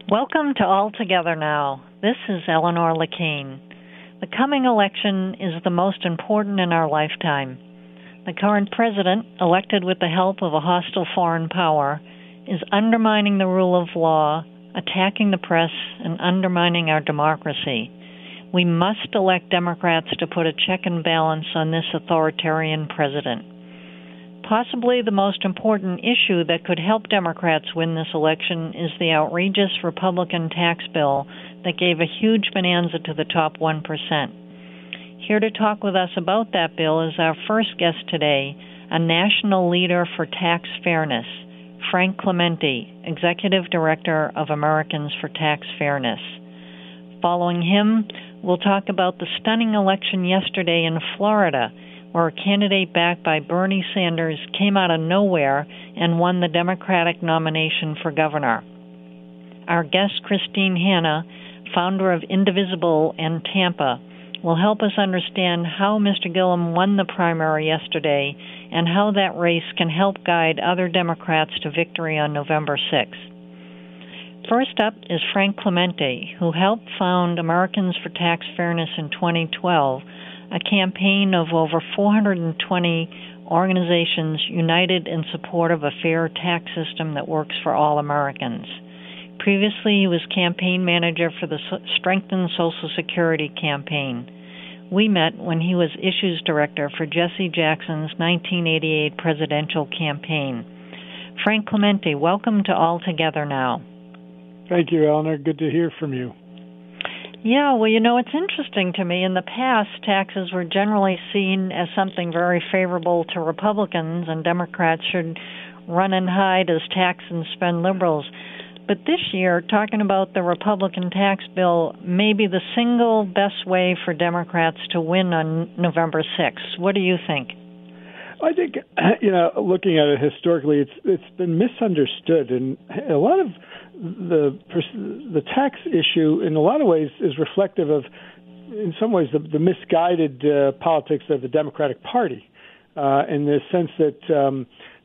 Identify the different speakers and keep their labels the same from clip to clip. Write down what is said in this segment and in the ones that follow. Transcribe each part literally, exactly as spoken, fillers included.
Speaker 1: Welcome to All Together Now. This is Eleanor Lacane. The coming election is the most important in our lifetime. The current president, elected with the help of a hostile foreign power, is undermining the rule of law, attacking the press, and undermining our democracy. We must elect Democrats to put a check and balance on this authoritarian president. Possibly the most important issue that could help Democrats win this election is the outrageous Republican tax bill that gave a huge bonanza to the top one percent. Here to talk with us about that bill is our first guest today, a national leader for tax fairness, Frank Clemente, Executive Director of Americans for Tax Fairness. Following him, we'll talk about the stunning election yesterday in Florida, where a candidate backed by Bernie Sanders came out of nowhere and won the Democratic nomination for governor. Our guest, Christine Hanna, founder of Indivisible in Tampa, will help us understand how Mister Gillum won the primary yesterday and how that race can help guide other Democrats to victory on November sixth. First up is Frank Clemente, who helped found Americans for Tax Fairness in twenty twelve, a campaign of over four hundred twenty organizations united in support of a fair tax system that works for all Americans. Previously, he was campaign manager for the Strengthen Social Security campaign. We met when he was issues director for Jesse Jackson's nineteen eighty-eight presidential campaign. Frank Clemente, welcome to All Together Now.
Speaker 2: Thank you, Eleanor. Good to hear from you.
Speaker 1: Yeah, well, you know, it's interesting to me. In the past, taxes were generally seen as something very favorable to Republicans, and Democrats should run and hide as tax and spend liberals. But this year, talking about the Republican tax bill may be the single best way for Democrats to win on November sixth. What do you think?
Speaker 2: I think, you know, looking at it historically, it's it's been misunderstood, and a lot of the the tax issue, in a lot of ways, is reflective of, in some ways, the, the misguided uh, politics of the Democratic Party, uh, in the sense that um,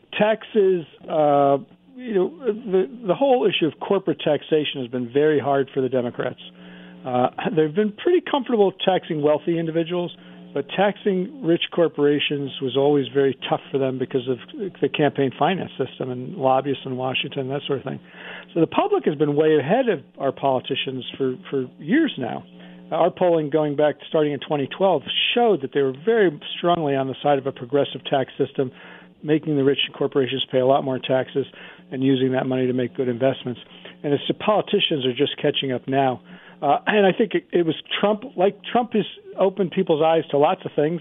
Speaker 2: taxes, uh, you know, the the whole issue of corporate taxation has been very hard for the Democrats. Uh, they've been pretty comfortable taxing wealthy individuals, but taxing rich corporations was always very tough for them because of the campaign finance system and lobbyists in Washington, that sort of thing. So the public has been way ahead of our politicians for, for years now. Our polling going back starting in twenty twelve showed that they were very strongly on the side of a progressive tax system, making the rich corporations pay a lot more taxes and using that money to make good investments. And it's the politicians are just catching up now. Uh, and I think it, it was Trump, like Trump has opened people's eyes to lots of things.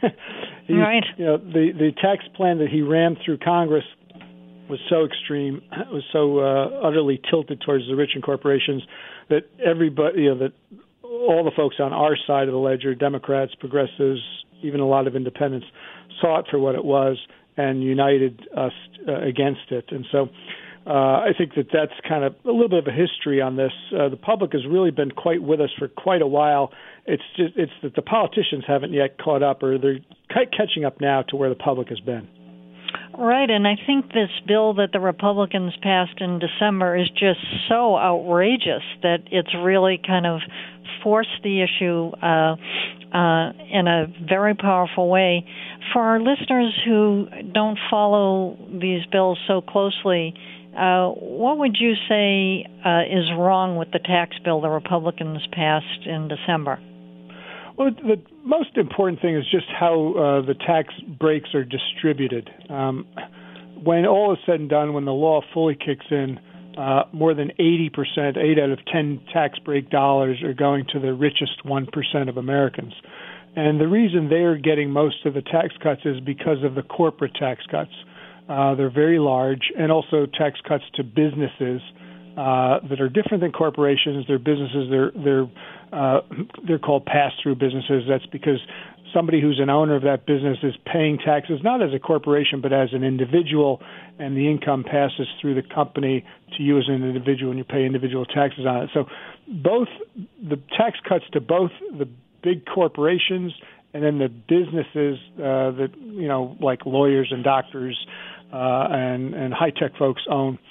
Speaker 1: Right.
Speaker 2: You know, the, the tax plan that he ran through Congress was so extreme, was so uh, utterly tilted towards the rich and corporations that everybody, you know, that all the folks on our side of the ledger, Democrats, progressives, even a lot of independents, saw it for what it was and united us uh, against it. And so Uh, I think that that's kind of a little bit of a history on this. Uh, the public has really been quite with us for quite a while. It's just it's that the politicians haven't yet caught up, or they're catching up now to where the public has been.
Speaker 1: Right, and I think this bill that the Republicans passed in December is just so outrageous that it's really kind of forced the issue uh, uh, in a very powerful way. For our listeners who don't follow these bills so closely, Uh, what would you say uh, is wrong with the tax bill the Republicans passed in December?
Speaker 2: Well, the most important thing is just how uh, the tax breaks are distributed. Um, when all is said and done, when the law fully kicks in, uh, more than eighty percent, eight out of ten tax break dollars are going to the richest one percent of Americans. And the reason they're getting most of the tax cuts is because of the corporate tax cuts. Uh, they're very large, and also tax cuts to businesses uh, that are different than corporations. They're businesses. They're they're uh, they're called pass-through businesses. That's because somebody who's an owner of that business is paying taxes not as a corporation but as an individual, and the income passes through the company to you as an individual, and you pay individual taxes on it. So both the tax cuts to both the big corporations and then the businesses uh, that you know, like lawyers and doctors. Uh, and, and high-tech folks own,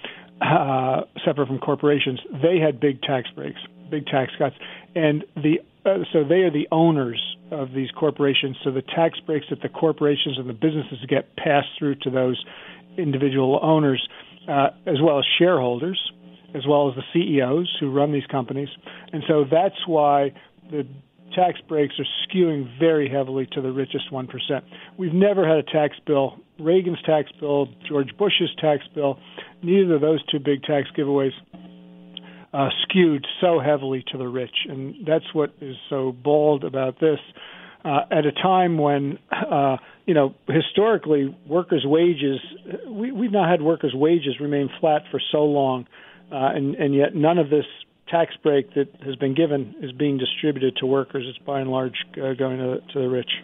Speaker 2: uh, separate from corporations, they had big tax breaks, big tax cuts, and the uh, so they are the owners of these corporations. So the tax breaks that the corporations and the businesses get passed through to those individual owners, uh, as well as shareholders, as well as the C E Os who run these companies. And so that's why the tax breaks are skewing very heavily to the richest one percent. We've never had a tax bill, Reagan's tax bill, George Bush's tax bill, neither of those two big tax giveaways uh, skewed so heavily to the rich. And that's what is so bold about this. Uh, at a time when, uh, you know, historically, workers' wages, we, we've not had workers' wages remain flat for so long, uh, and, and yet none of this tax break that has been given is being distributed to workers. It's by and large uh, going to, to the rich.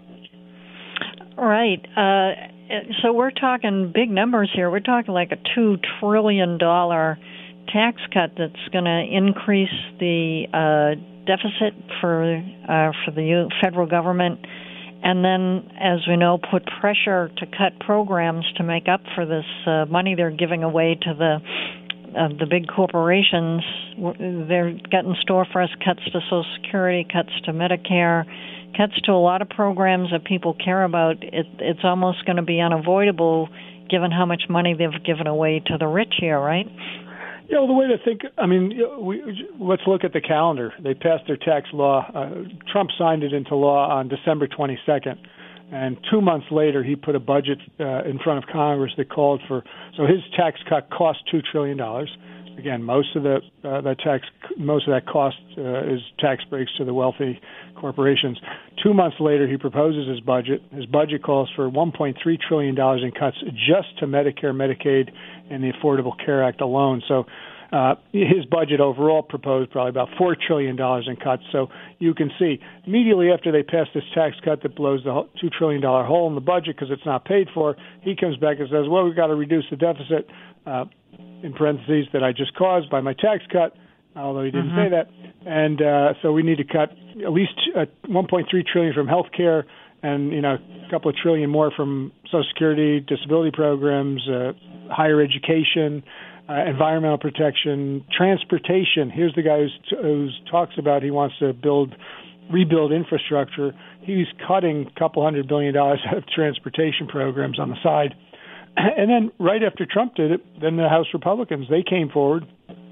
Speaker 1: Right. Uh, so we're talking big numbers here. We're talking like a two trillion dollars tax cut that's going to increase the uh, deficit for uh, for the federal government, and then, as we know, put pressure to cut programs to make up for this uh, money they're giving away to the uh, the big corporations. They're got in store for us cuts to Social Security, cuts to Medicare, cuts to a lot of programs that people care about. It, it's almost going to be unavoidable given how much money they've given away to the rich here, right?
Speaker 2: You know, the way to think, I mean, we, let's look at the calendar. They passed their tax law. Uh, Trump signed it into law on December twenty-second. And two months later, he put a budget uh, in front of Congress that called for, so his tax cut cost two trillion dollars. Again, most of the uh, that tax, most of that cost uh, is tax breaks to the wealthy corporations. Two months later, he proposes his budget. His budget calls for one point three trillion dollars in cuts just to Medicare, Medicaid, and the Affordable Care Act alone. So uh, his budget overall proposed probably about four trillion dollars in cuts. So you can see immediately after they pass this tax cut that blows the two trillion dollars hole in the budget because it's not paid for, he comes back and says, well, we've got to reduce the deficit, uh, in parentheses, that I just caused by my tax cut, although he didn't mm-hmm. say that. And uh, so we need to cut at least uh, one point three trillion dollars from health care and, you know, a couple of trillion more from Social Security, disability programs, uh, higher education, uh, environmental protection, transportation. Here's the guy who's, who talks about he wants to build, rebuild infrastructure. He's cutting a couple hundred billion dollars out of transportation programs on the side. And then right after Trump did it, then the House Republicans, they came forward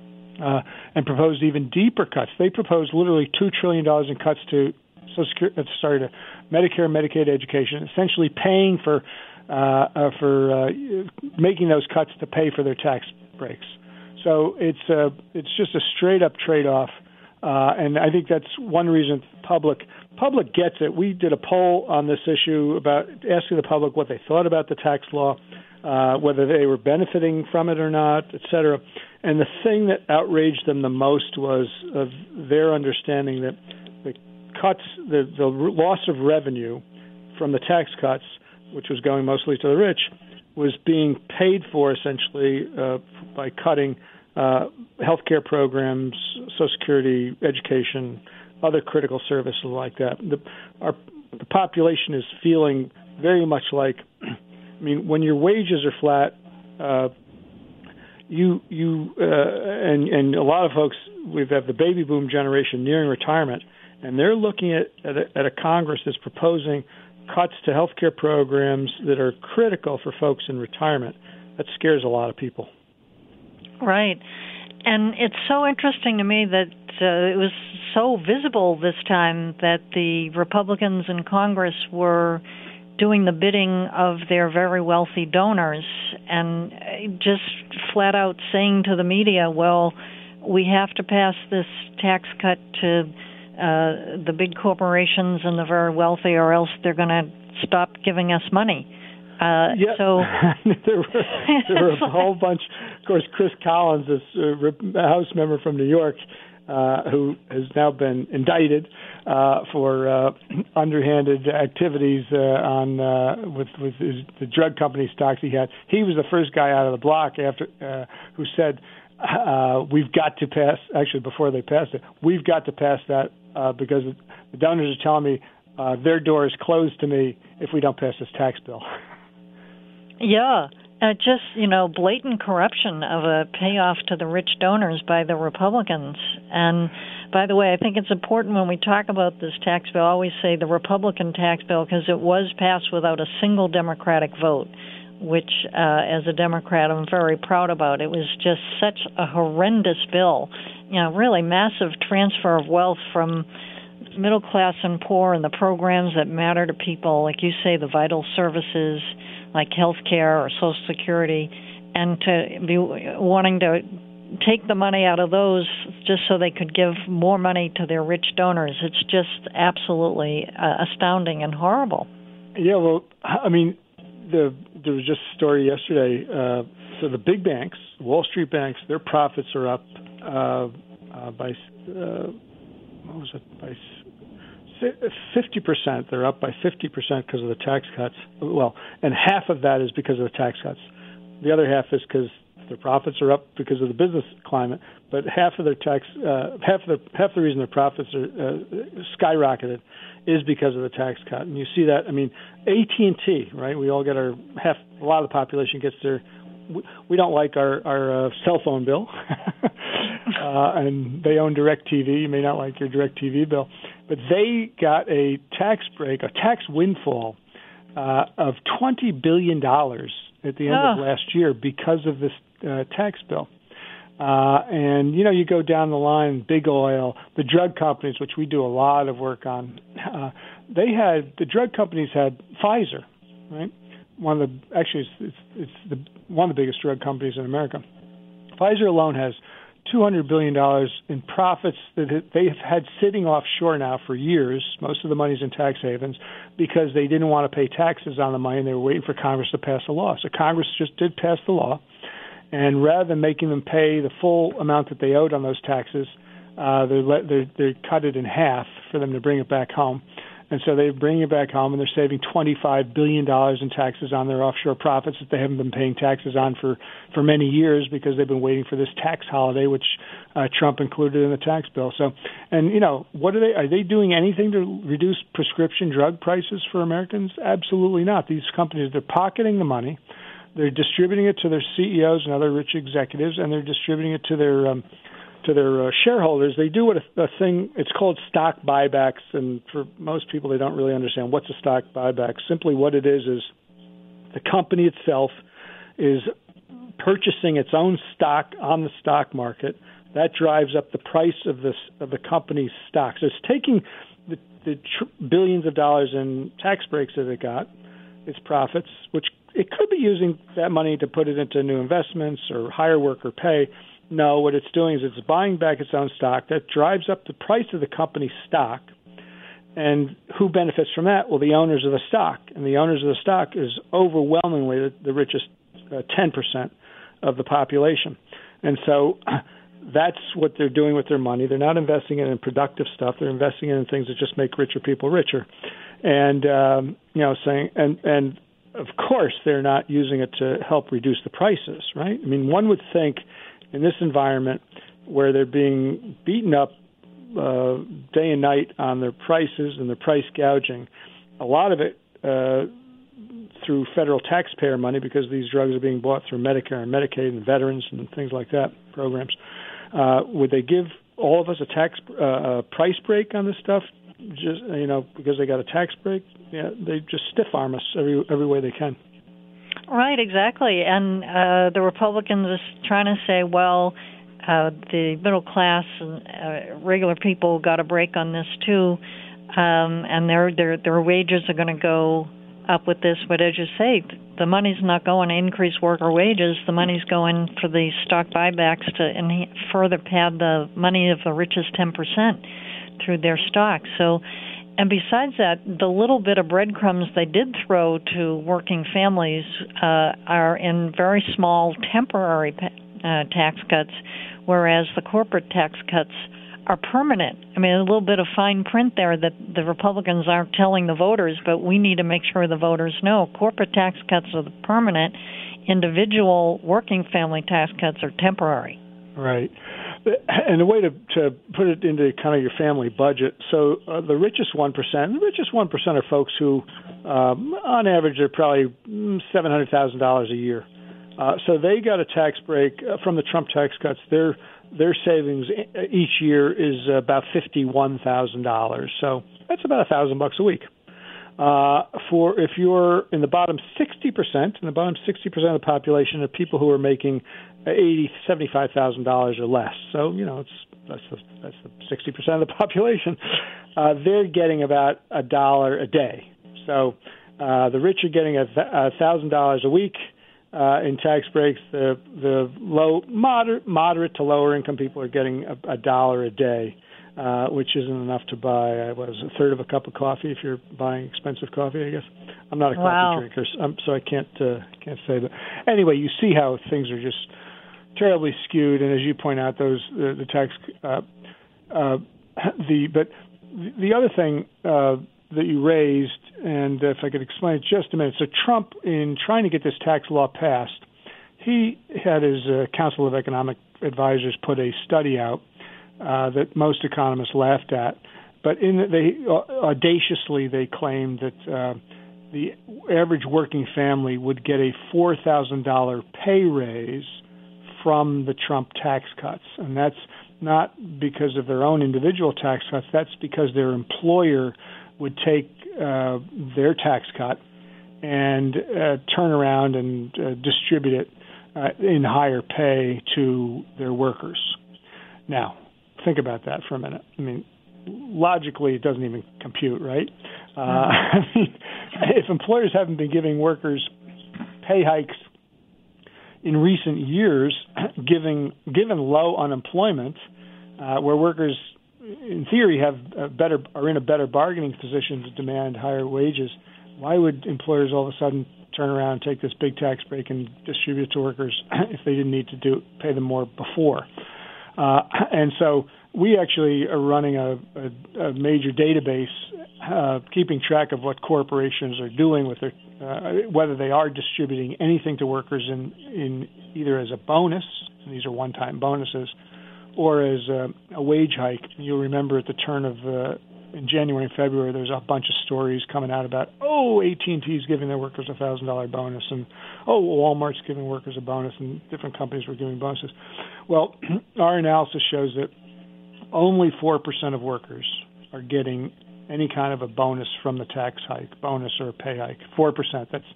Speaker 2: uh, and proposed even deeper cuts. They proposed literally two trillion dollars in cuts to Social Security, sorry, to Medicare, Medicaid, education, essentially paying for uh, uh, for uh, making those cuts to pay for their tax breaks. So it's uh, it's just a straight up trade off, uh, and I think that's one reason the public public gets it. We did a poll on this issue about asking the public what they thought about the tax law, uh, whether they were benefiting from it or not, et cetera. And the thing that outraged them the most was of their understanding that the cuts, the, the loss of revenue from the tax cuts, which was going mostly to the rich, was being paid for essentially uh, by cutting uh, healthcare programs, Social Security, education, other critical services like that. The, our, the population is feeling very much like, I mean, when your wages are flat, uh, you you uh, and and a lot of folks, we've had the baby boom generation nearing retirement, and they're looking at at a, at a Congress that's proposing cuts to healthcare programs that are critical for folks in retirement. That scares a lot of people.
Speaker 1: Right. And it's so interesting to me that uh, it was so visible this time that the Republicans in Congress were doing the bidding of their very wealthy donors and just flat out saying to the media, well, we have to pass this tax cut to uh, the big corporations and the very wealthy, or else they're going to stop giving us money. Uh,
Speaker 2: yeah.
Speaker 1: So
Speaker 2: there were, there were a whole bunch. Of course, Chris Collins, this uh, House member from New York, uh, who has now been indicted uh, for uh, underhanded activities uh, on uh, with with his, the drug company stocks he had. He was the first guy out of the block after uh, who said, uh, "We've got to pass." Actually, before they passed it, we've got to pass that uh, because the donors are telling me uh, their door is closed to me if we don't pass this tax bill.
Speaker 1: Yeah, Uh, just, you know, blatant corruption of a payoff to the rich donors by the Republicans. And by the way, I think it's important when we talk about this tax bill, I always say the Republican tax bill because it was passed without a single Democratic vote, which uh, as a Democrat I'm very proud about. It was just such a horrendous bill, you know, really massive transfer of wealth from middle class and poor and the programs that matter to people, like you say, the vital services like health care or Social Security, and to be wanting to take the money out of those just so they could give more money to their rich donors. It's just absolutely uh, astounding and horrible.
Speaker 2: Yeah, well, I mean, the, there was just a story yesterday. Uh, so the big banks, Wall Street banks, their profits are up uh, uh, by, uh, what was it, by fifty percent. They're up by fifty percent because of the tax cuts. Well, and half of that is because of the tax cuts. The other half is because their profits are up because of the business climate. But half of their tax, uh, half of the half the reason their profits are uh, skyrocketed is because of the tax cut. And you see that. I mean, A T and T, right? We all get our half. A lot of the population gets their. We, we don't like our our uh, cell phone bill, uh, and they own DirecTV. You may not like your DirecTV bill. But they got a tax break, a tax windfall uh, of twenty billion dollars at the end oh. of last year because of this uh, tax bill. Uh, and, you know, you go down the line, big oil, the drug companies, which we do a lot of work on, uh, they had, the drug companies had Pfizer, right? One of the, actually, it's, it's, it's the, one of the biggest drug companies in America. Pfizer alone has two hundred billion dollars in profits that they've had sitting offshore now for years. Most of the money's in tax havens because they didn't want to pay taxes on the money, and they were waiting for Congress to pass a law. So Congress just did pass the law, and rather than making them pay the full amount that they owed on those taxes, uh, they let they they cut it in half for them to bring it back home. And so they bring it back home, and they're saving twenty-five billion dollars in taxes on their offshore profits that they haven't been paying taxes on for, for many years because they've been waiting for this tax holiday, which uh, Trump included in the tax bill. So, and, you know, what are they, are they doing anything to reduce prescription drug prices for Americans? Absolutely not. These companies, they're pocketing the money. They're distributing it to their C E Os and other rich executives, and they're distributing it to their um, to their uh, shareholders. They do what a, a thing, it's called stock buybacks, and for most people they don't really understand what's a stock buyback. Simply what it is is the company itself is purchasing its own stock on the stock market. That drives up the price of this of the company's stock. So it's taking the, the tr- billions of dollars in tax breaks that it got, its profits, which it could be using that money to put it into new investments or higher worker pay. No, what it's doing is it's buying back its own stock. That drives up the price of the company's stock. And who benefits from that? Well, the owners of the stock. And the owners of the stock is overwhelmingly the, the richest uh, ten percent of the population. And so that's what they're doing with their money. They're not investing it in productive stuff. They're investing it in things that just make richer people richer. And, um, you know, saying, and, and of course, they're not using it to help reduce the prices, right? I mean, one would think in this environment where they're being beaten up uh, day and night on their prices and their price gouging, a lot of it uh, through federal taxpayer money because these drugs are being bought through Medicare and Medicaid and veterans and things like that programs. Uh, would they give all of us a tax uh, a price break on this stuff? Just you know, because they got a tax break? Yeah, they just stiff arm us every every way they can.
Speaker 1: Right, exactly. And uh, the Republicans are trying to say, well, uh, the middle class and uh, regular people got a break on this too, um, and their their their wages are going to go up with this. But as you say, the money's not going to increase worker wages. The money's going for the stock buybacks to enhance, further pad the money of the richest ten percent through their stocks. So. And besides that, the little bit of breadcrumbs they did throw to working families uh, are in very small temporary uh, tax cuts, whereas the corporate tax cuts are permanent. I mean, a little bit of fine print there that the Republicans aren't telling the voters, but we need to make sure the voters know. Corporate tax cuts are permanent. Individual working family tax cuts are temporary.
Speaker 2: Right. And a way to, to put it into kind of your family budget, so uh, the richest one percent, the richest one percent are folks who, um, on average, are probably seven hundred thousand dollars a year. Uh, so they got a tax break uh, from the Trump tax cuts. Their their savings each year is about fifty-one thousand dollars. So that's about a thousand bucks a week. Uh, for if you're in the bottom sixty percent, in the bottom sixty percent of the population are people who are making eighty, seventy-five thousand dollars or less. So you know, it's that's the that's the sixty percent of the population. Uh, they're getting about a dollar a day. So uh, the rich are getting a thousand dollars a week uh, in tax breaks. The the low moderate moderate to lower income people are getting a, a dollar a day. Uh, which isn't enough to buy, uh, what is it, a third of a cup of coffee if you're buying expensive coffee, I guess. I'm not a
Speaker 1: wow.
Speaker 2: coffee drinker, so, um, so I can't uh, can't say that. Anyway, you see how things are just terribly skewed, and as you point out, those the, the tax, uh, uh, the but the other thing uh, that you raised, and if I could explain it just a minute. So Trump, in trying to get this tax law passed, he had his uh, Council of Economic Advisors put a study out Uh, that most economists laughed at, but in the, they uh, audaciously they claimed that uh, the average working family would get a four thousand dollars pay raise from the Trump tax cuts, and that's not because of their own individual tax cuts. That's because their employer would take uh, their tax cut and uh, turn around and uh, distribute it uh, in higher pay to their workers. Now, think about that for a minute. I mean, logically, it doesn't even compute, right? Uh, I mean, if employers haven't been giving workers pay hikes in recent years, giving, given low unemployment, uh, where workers, in theory, have a better are in a better bargaining position to demand higher wages, why would employers all of a sudden turn around and take this big tax break and distribute it to workers if they didn't need to do pay them more before? Uh, and so we actually are running a, a, a major database uh, keeping track of what corporations are doing with their, uh, whether they are distributing anything to workers in, in either as a bonus, and these are one-time bonuses, or as a, a wage hike. You'll remember at the turn of uh, in January and February, there's a bunch of stories coming out about, oh, A T and T is giving their workers a one thousand dollars bonus, and, oh, Walmart's giving workers a bonus, and different companies were giving bonuses. Well, our analysis shows that only four percent of workers are getting any kind of a bonus from the tax hike, bonus or a pay hike. four percent. That's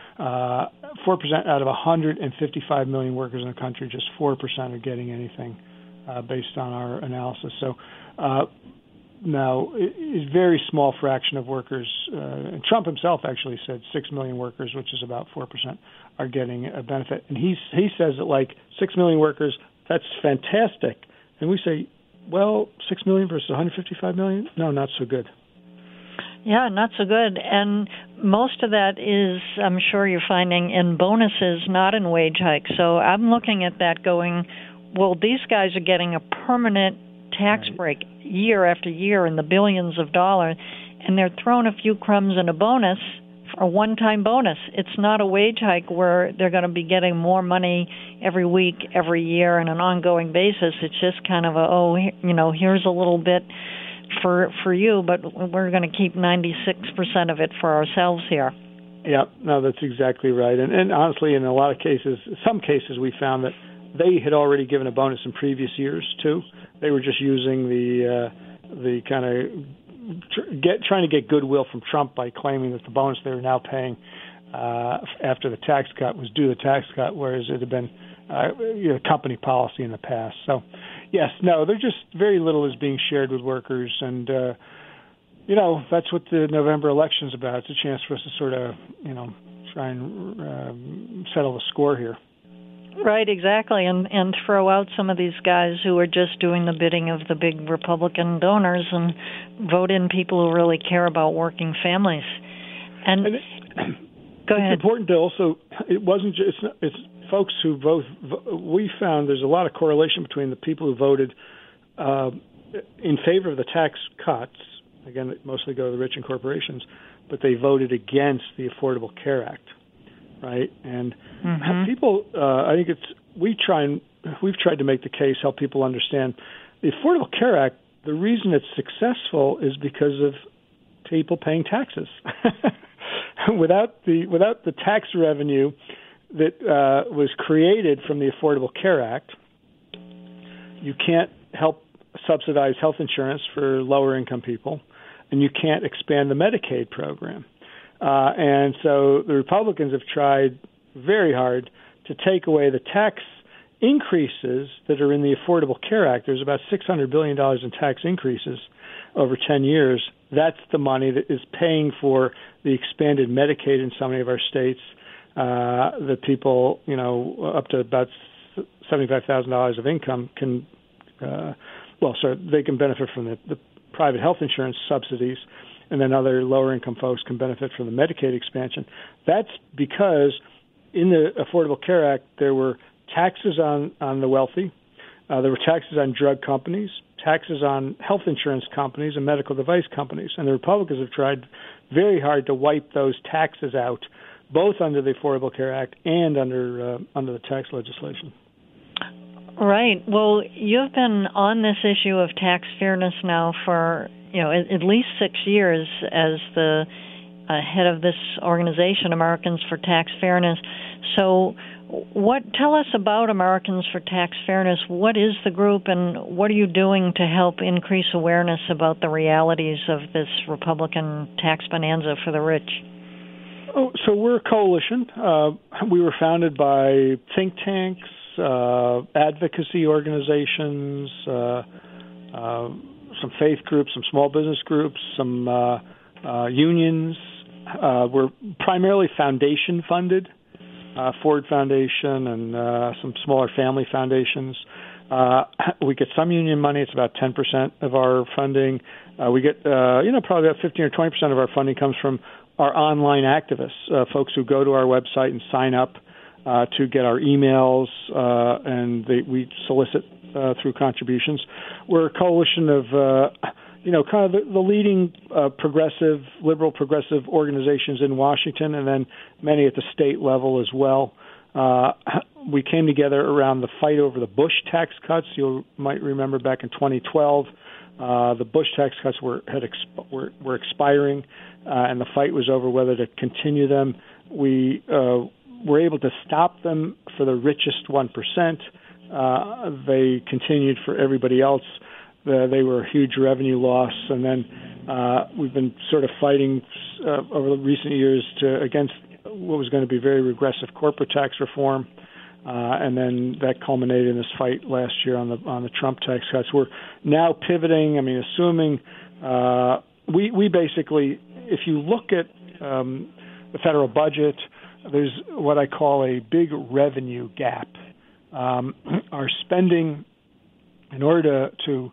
Speaker 2: uh, four percent out of one hundred fifty-five million workers in the country, just four percent are getting anything uh, based on our analysis. So uh, now, a very small fraction of workers, uh, and Trump himself actually said six million workers, which is about four percent, are getting a benefit. And he's, he says that like six million workers, that's fantastic. And we say, well, six million versus one hundred fifty-five million? No, not so good.
Speaker 1: Yeah, not so good. And most of that is, I'm sure you're finding, in bonuses, not in wage hikes. So I'm looking at that going, well, these guys are getting a permanent tax
Speaker 2: right.
Speaker 1: break year after year in the billions of dollars, and they're throwing a few crumbs in a bonus, a one-time bonus. It's not a wage hike where they're going to be getting more money every week, every year on an ongoing basis. It's just kind of a, oh, you know, here's a little bit for for you, but we're going to keep ninety-six percent of it for ourselves here.
Speaker 2: Yeah, no, that's exactly right. And, and honestly, in a lot of cases, some cases we found that they had already given a bonus in previous years, too. They were just using the uh, the kind of tr- get trying to get goodwill from Trump by claiming that the bonus they were now paying uh, after the tax cut was due to the tax cut, whereas it had been uh, you know, company policy in the past. So, yes, no, they're just very little is being shared with workers, and uh, you know that's what the November election is about. It's a chance for us to sort of you know try and uh, settle the score here.
Speaker 1: Right, exactly, and and throw out some of these guys who are just doing the bidding of the big Republican donors and vote in people who really care about working families. And, and it, go
Speaker 2: it's
Speaker 1: ahead.
Speaker 2: It's important to also, it wasn't just, it's, it's folks who vote, we found there's a lot of correlation between the people who voted uh, in favor of the tax cuts, again, they mostly go to the rich and corporations, but they voted against the Affordable Care Act. Right, and mm-hmm. people, uh, I think it's we try and we've tried to make the case, help people understand the Affordable Care Act. The reason it's successful is because of people paying taxes. without the without the tax revenue that uh, was created from the Affordable Care Act. You can't help subsidize health insurance for lower-income people, and you can't expand the Medicaid program. Uh, and so the Republicans have tried very hard to take away the tax increases that are in the Affordable Care Act. There's about six hundred billion dollars in tax increases over ten years. That's the money that is paying for the expanded Medicaid in so many of our states. Uh, that people, you know, up to about seventy-five thousand dollars of income can, uh, well, so they can benefit from the, the private health insurance subsidies, and then other lower-income folks can benefit from the Medicaid expansion. That's because in the Affordable Care Act, there were taxes on, on the wealthy, uh, there were taxes on drug companies, taxes on health insurance companies and medical device companies, and the Republicans have tried very hard to wipe those taxes out, both under the Affordable Care Act and under uh, under the tax legislation.
Speaker 1: Right. Well, you've been on this issue of tax fairness now for, you know, at, at least six years as the uh, head of this organization, Americans for Tax Fairness. So what tell us about Americans for Tax Fairness. What is the group, and what are you doing to help increase awareness about the realities of this Republican tax bonanza for the rich?
Speaker 2: Oh, so we're a coalition. Uh, we were founded by think tanks, uh, advocacy organizations, uh, uh, some faith groups, some small business groups, some uh, uh, unions. Uh, we're primarily foundation funded, uh, Ford Foundation and uh, some smaller family foundations. Uh, we get some union money. It's about ten percent of our funding. Uh, we get, uh, you know, probably about fifteen or twenty percent of our funding comes from our online activists, uh, folks who go to our website and sign up uh, to get our emails, uh, and they, we solicit uh, through contributions. We're a coalition of, uh, you know, kind of the, the leading uh, progressive, liberal progressive organizations in Washington, and then many at the state level as well. Uh, we came together around the fight over the Bush tax cuts. You might remember back in twenty twelve, uh, the Bush tax cuts were had exp- were, were expiring, uh, and the fight was over whether to continue them. We uh, were able to stop them for the richest one percent. Uh, they continued for everybody else. Uh, they were a huge revenue loss, and then uh, we've been sort of fighting uh, over the recent years to against what was going to be very regressive corporate tax reform, uh, and then that culminated in this fight last year on the on the Trump tax cuts. We're now pivoting. I mean, assuming uh, we we basically, if you look at um, the federal budget, there's what I call a big revenue gap. Um, our spending, in order to, to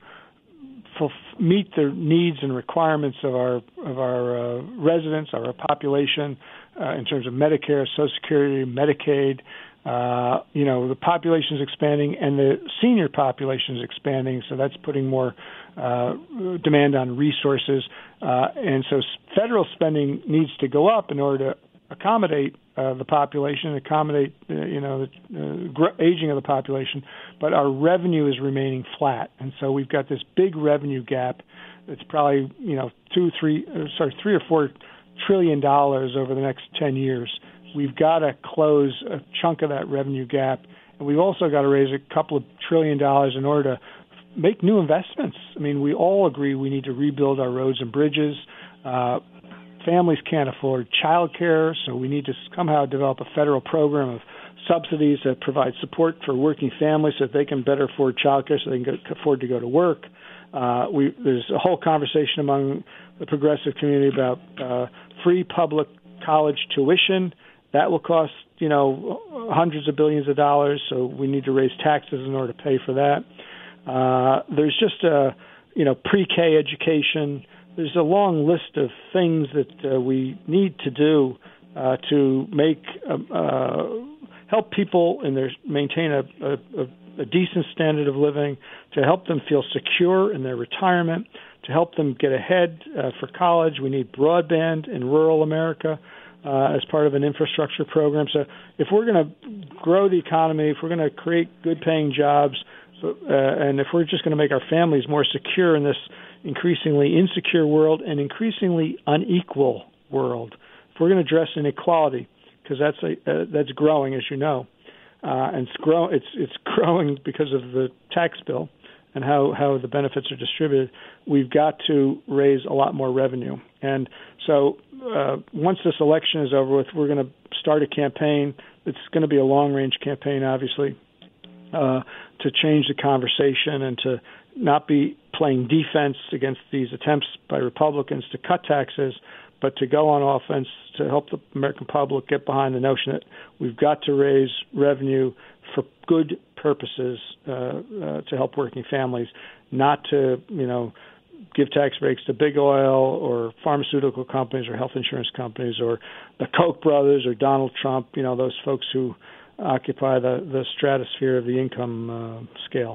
Speaker 2: fulf- meet the needs and requirements of our of our uh, residents, our population, uh, in terms of Medicare, Social Security, Medicaid, uh, you know, the population is expanding and the senior population is expanding, so that's putting more uh, demand on resources, uh, and so federal spending needs to go up in order to accommodate uh, the population, accommodate uh, you know the uh, gr- aging of the population, but our revenue is remaining flat, and so we've got this big revenue gap. It's probably you know two, three, uh, sorry, three or four trillion dollars over the next ten years. We've got to close a chunk of that revenue gap, and we've also got to raise a couple of trillion dollars in order to make new investments. I mean, we all agree we need to rebuild our roads and bridges. Uh, Families can't afford child care, so we need to somehow develop a federal program of subsidies that provide support for working families so that they can better afford child care, so they can go, afford to go to work. Uh, we, there's a whole conversation among the progressive community about uh, free public college tuition. That will cost, you know, hundreds of billions of dollars, so we need to raise taxes in order to pay for that. Uh, there's just a, you know, pre-K education. There's a long list of things that uh, we need to do uh, to make uh, uh, help people in their maintain a, a, a decent standard of living, to help them feel secure in their retirement, to help them get ahead uh, for college. We need broadband in rural America uh, as part of an infrastructure program. So if we're going to grow the economy, if we're going to create good-paying jobs, so, uh, and if we're just going to make our families more secure in this increasingly insecure world and increasingly unequal world, if we're going to address inequality, because that's a uh, that's growing, as you know, uh, and it's grow it's it's growing because of the tax bill and how, how the benefits are distributed. We've got to raise a lot more revenue, and so uh, once this election is over with, we're going to start a campaign. It's going to be a long-range campaign, obviously, uh, to change the conversation and to not be playing defense against these attempts by Republicans to cut taxes, but to go on offense to help the American public get behind the notion that we've got to raise revenue for good purposes uh, uh, to help working families, not to, you know, give tax breaks to big oil or pharmaceutical companies or health insurance companies or the Koch brothers or Donald Trump, you know, those folks who occupy the, the stratosphere of the income uh, scale.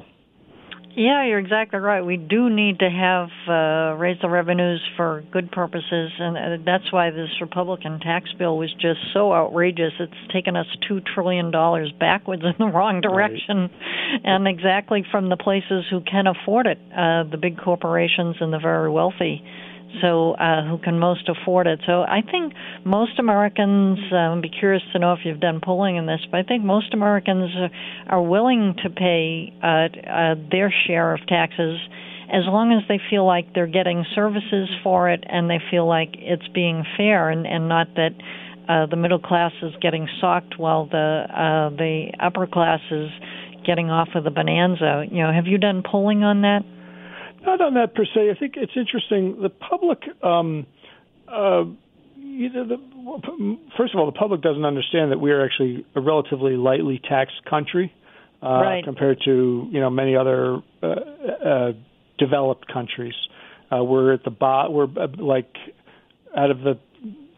Speaker 1: Yeah, you're exactly right. We do need to have uh, raise the revenues for good purposes, and that's why this Republican tax bill was just so outrageous. It's taken us two trillion dollars backwards in the wrong direction, right. And exactly from the places who can afford it, uh, the big corporations and the very wealthy. So uh, who can most afford it. So I think most Americans, uh, I'd be curious to know if you've done polling in this, but I think most Americans are willing to pay uh, uh, their share of taxes as long as they feel like they're getting services for it and they feel like it's being fair and, and not that uh, the middle class is getting socked while the uh, the upper class is getting off of the bonanza. You know, have you done polling on that?
Speaker 2: Not on that per se. I think it's interesting. The public, um, uh, you know, the, first of all, the public doesn't understand that we are actually a relatively lightly taxed country uh,
Speaker 1: right.
Speaker 2: compared to, you know, many other uh, uh, developed countries. Uh, we're at the bot. We're uh, like out of the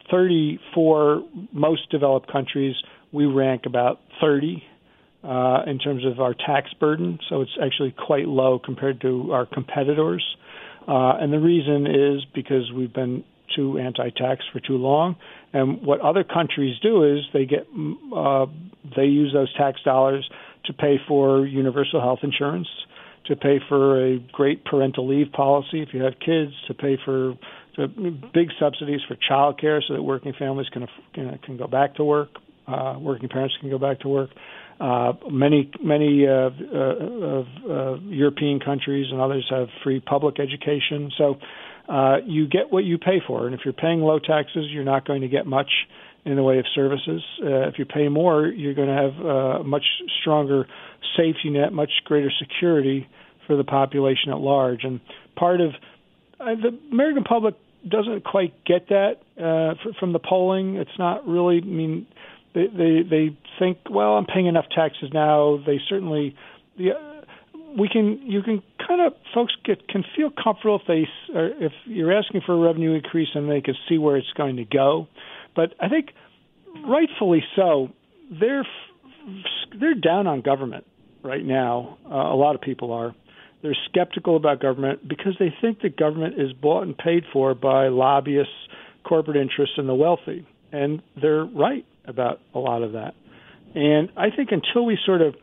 Speaker 2: thirty-four most developed countries, we rank about thirty. Uh, in terms of our tax burden, so it's actually quite low compared to our competitors. Uh, and the reason is because we've been too anti-tax for too long. And what other countries do is they get uh, they use those tax dollars to pay for universal health insurance, to pay for a great parental leave policy if you have kids, to pay for to big subsidies for child care so that working families can can, can go back to work, uh, working parents can go back to work. Uh, many many uh, uh, uh, European countries and others have free public education. So uh, you get what you pay for. And if you're paying low taxes, you're not going to get much in the way of services. Uh, if you pay more, you're going to have a much stronger safety net, much greater security for the population at large. And part of uh, the American public doesn't quite get that uh, f- from the polling. It's not really, I mean, They, they they think, well, I'm paying enough taxes now. They certainly, the, we can you can kind of folks get can feel comfortable if they or if you're asking for a revenue increase and they can see where it's going to go. But I think rightfully so, they're they're down on government right now. Uh, a lot of people are. They're skeptical about government because they think that government is bought and paid for by lobbyists, corporate interests, and the wealthy. And they're right about a lot of that. And I think until we sort of,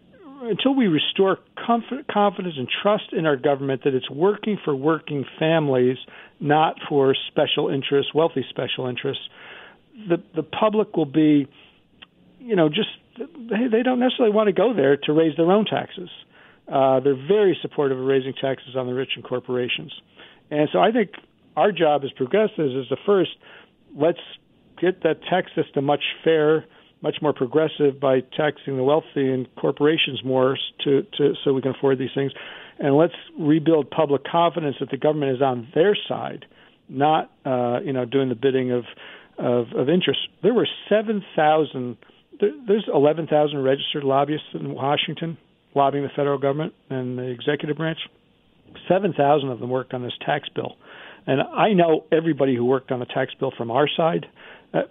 Speaker 2: until we restore comfort, confidence and trust in our government that it's working for working families, not for special interests, wealthy special interests, the the public will be, you know, just, they, they don't necessarily want to go there to raise their own taxes. Uh, they're very supportive of raising taxes on the rich and corporations. And so I think our job as progressives is to first, let's get that tax system much fairer, much more progressive by taxing the wealthy and corporations more to, to so we can afford these things. And let's rebuild public confidence that the government is on their side, not uh, you know doing the bidding of of, of interest. There were seven thousand. There, there's eleven thousand registered lobbyists in Washington lobbying the federal government and the executive branch. seven thousand of them worked on this tax bill. And I know everybody who worked on the tax bill from our side. Uh,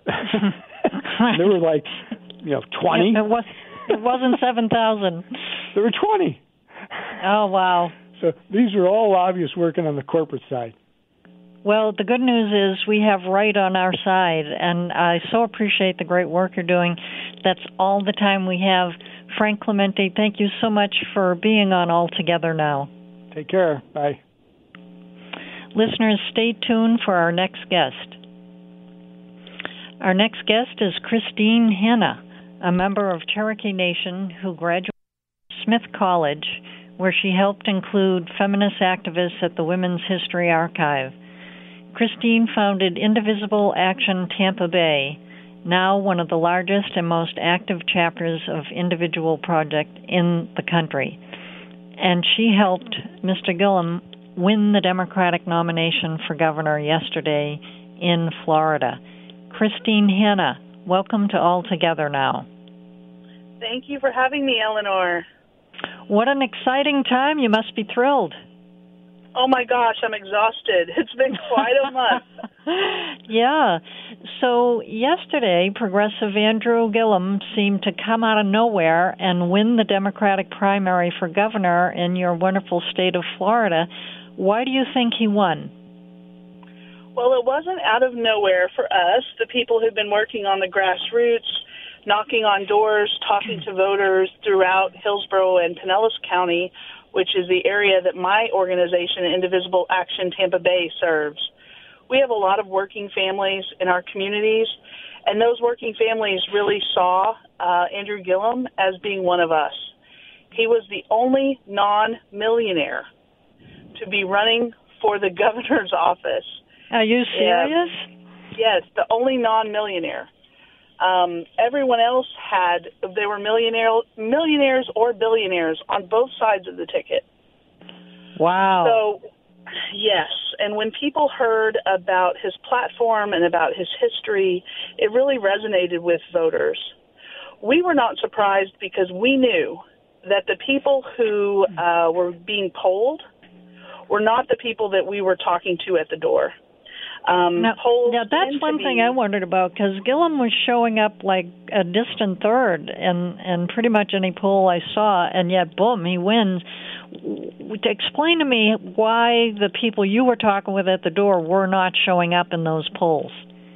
Speaker 2: there were like, you know, twenty.
Speaker 1: It, was, it wasn't seven thousand.
Speaker 2: There were twenty.
Speaker 1: Oh, wow.
Speaker 2: So these are all lobbyists working on the corporate side.
Speaker 1: Well, the good news is we have right on our side, and I so appreciate the great work you're doing. That's all the time we have. Frank Clemente, thank you so much for being on All Together Now.
Speaker 2: Take care. Bye.
Speaker 1: Listeners, stay tuned for our next guest. Our next guest is Christine Hanna, a member of Cherokee Nation who graduated from Smith College, where she helped include feminist activists at the Women's History Archive. Christine founded Indivisible Action Tampa Bay, now one of the largest and most active chapters of Individual Project in the country. And she helped Mister Gillum win the Democratic nomination for governor yesterday in Florida. Christine Hanna, welcome to All Together Now.
Speaker 3: Thank you for having me, Eleanor.
Speaker 1: What an exciting time. You must be thrilled.
Speaker 3: Oh, my gosh, I'm exhausted. It's been quite a month.
Speaker 1: Yeah. So yesterday, Progressive Andrew Gillum seemed to come out of nowhere and win the Democratic primary for governor in your wonderful state of Florida. Why do you think he won?
Speaker 3: Well, it wasn't out of nowhere for us, the people who've been working on the grassroots, knocking on doors, talking to voters throughout Hillsborough and Pinellas County, which is the area that my organization, Indivisible Action Tampa Bay, serves. We have a lot of working families in our communities, and those working families really saw uh, Andrew Gillum as being one of us. He was the only non-millionaire to be running for the governor's office.
Speaker 1: Are you serious?
Speaker 3: Um, yes, the only non-millionaire. Um, everyone else had, they were millionaire, millionaires or billionaires on both sides of the ticket.
Speaker 1: Wow.
Speaker 3: So, yes, and when people heard about his platform and about his history, it really resonated with voters. We were not surprised because we knew that the people who uh, were being polled were not the people that we were talking to at the door. Um,
Speaker 1: now, now, that's one thing I wondered about, because Gillum was showing up like a distant third in, in pretty much any poll I saw, and yet, boom, he wins. Explain to me why the people you were talking with at the door were not showing up in those polls.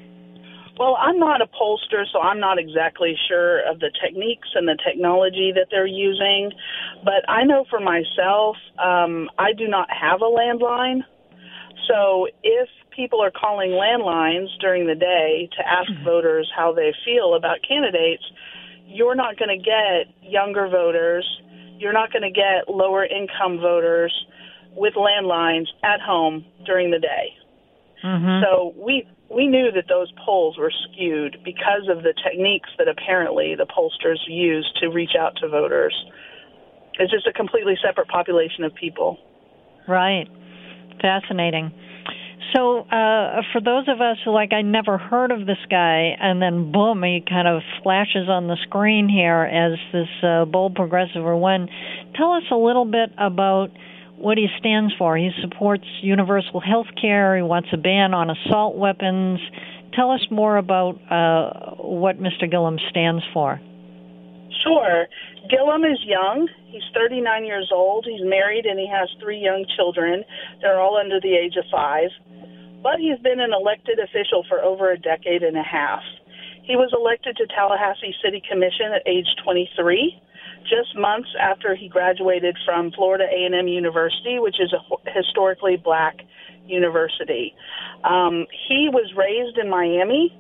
Speaker 3: Well, I'm not a pollster, so I'm not exactly sure of the techniques and the technology that they're using, but I know for myself, um, I do not have a landline. So if people are calling landlines during the day to ask voters how they feel about candidates, you're not going to get younger voters, you're not going to get lower income voters with landlines at home during the day. Mm-hmm. So we we knew that those polls were skewed because of the techniques that apparently the pollsters use to reach out to voters. It's just a completely separate population of people.
Speaker 1: Right. Fascinating. So uh, for those of us who, like, I never heard of this guy, and then, boom, he kind of flashes on the screen here as this uh, bold progressive or one, tell us a little bit about what he stands for. He supports universal health care. He wants a ban on assault weapons. Tell us more about uh, what Mister Gillum stands for.
Speaker 3: Sure. Gillum is young. He's thirty-nine years old. He's married, and he has three young children. They're all under the age of five. But he's been an elected official for over a decade and a half. He was elected to Tallahassee City Commission at age twenty-three, just months after he graduated from Florida A and M University, which is a historically black university. Um, he was raised in Miami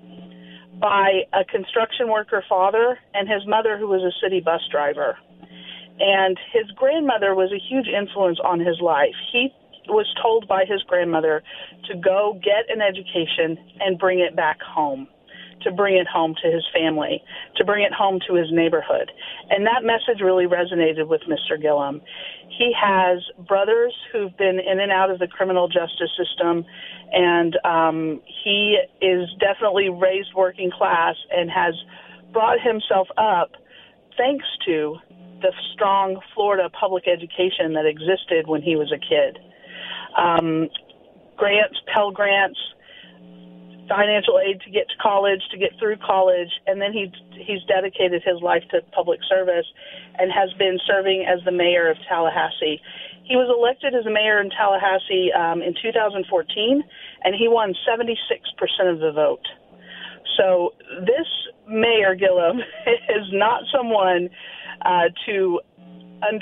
Speaker 3: by a construction worker father and his mother, who was a city bus driver. And his grandmother was a huge influence on his life. He was told by his grandmother to go get an education and bring it back home, to bring it home to his family, to bring it home to his neighborhood. And that message really resonated with Mister Gillum. He has brothers who've been in and out of the criminal justice system, and um, he is definitely raised working class and has brought himself up thanks to the strong Florida public education that existed when he was a kid. Um, grants, Pell Grants, financial aid to get to college, to get through college, and then he, he's dedicated his life to public service and has been serving as the mayor of Tallahassee. He was elected as a mayor in Tallahassee um, in two thousand fourteen, and he won seventy-six percent of the vote. So this Mayor Gillum is not someone uh, to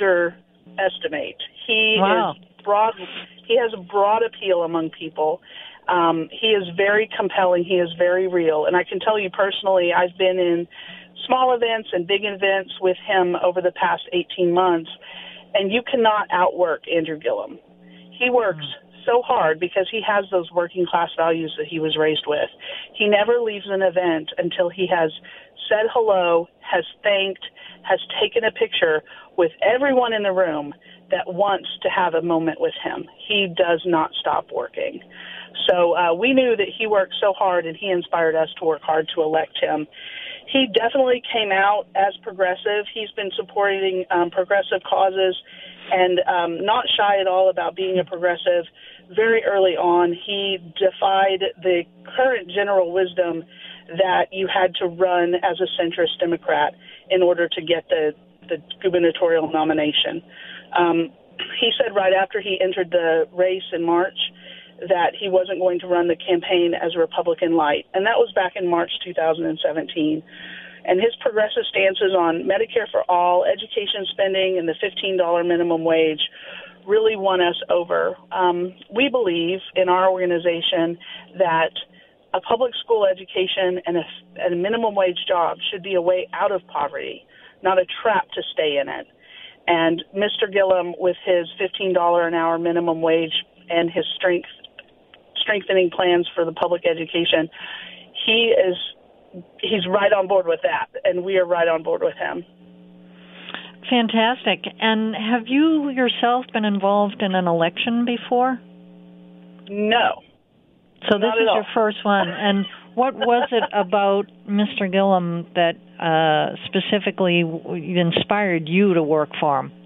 Speaker 3: underestimate. He
Speaker 1: wow.
Speaker 3: is broad. He has a broad appeal among people. Um, he is very compelling. He is very real. And I can tell you personally, I've been in small events and big events with him over the past eighteen months, and you cannot outwork Andrew Gillum. He works so hard because he has those working class values that he was raised with. He never leaves an event until he has said hello, has thanked, has taken a picture with everyone in the room that wants to have a moment with him. He does not stop working. So uh, we knew that he worked so hard, and he inspired us to work hard to elect him. He definitely came out as progressive. He's been supporting um, progressive causes and um, not shy at all about being a progressive. Very early on, he defied the current general wisdom that you had to run as a centrist Democrat in order to get the, the gubernatorial nomination. Um, he said right after he entered the race in March that he wasn't going to run the campaign as a Republican light, and that was back in March two thousand seventeen. And his progressive stances on Medicare for all, education spending, and the fifteen dollars minimum wage really won us over. Um, we believe in our organization that a public school education and a, and a minimum wage job should be a way out of poverty, not a trap to stay in it. And Mister Gillum, with his fifteen dollars an hour minimum wage and his strength strengthening plans for the public education, he is he's right on board with that, and we are right on board with him.
Speaker 1: Fantastic. And have you yourself been involved in an election before?
Speaker 3: No.
Speaker 1: So this is your first one. And what was it about Mister Gillum that uh, specifically inspired you to work for him?